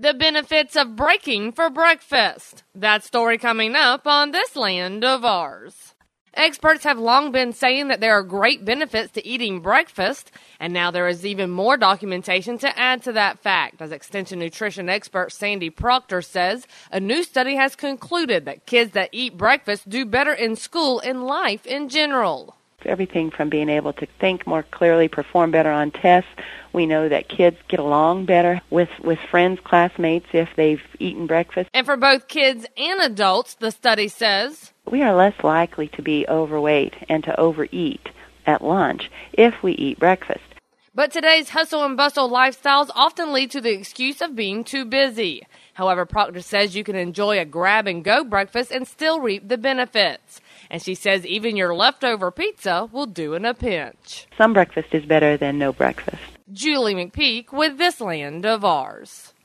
The benefits of breaking for breakfast. That story coming up on This Land of Ours. Experts have long been saying that there are great benefits to eating breakfast, and now there is even more documentation to add to that fact. As Extension nutrition expert Sandy Proctor says, a new study has concluded that kids that eat breakfast do better in school and life in general. Everything from being able to think more clearly, perform better on tests. We know that kids get along better with friends, classmates, if they've eaten breakfast. And for both kids and adults, the study says, we are less likely to be overweight and to overeat at lunch if we eat breakfast. But today's hustle and bustle lifestyles often lead to the excuse of being too busy. However, Proctor says you can enjoy a grab-and-go breakfast and still reap the benefits. And she says even your leftover pizza will do in a pinch. Some breakfast is better than no breakfast. Julie McPeak with This Land of Ours.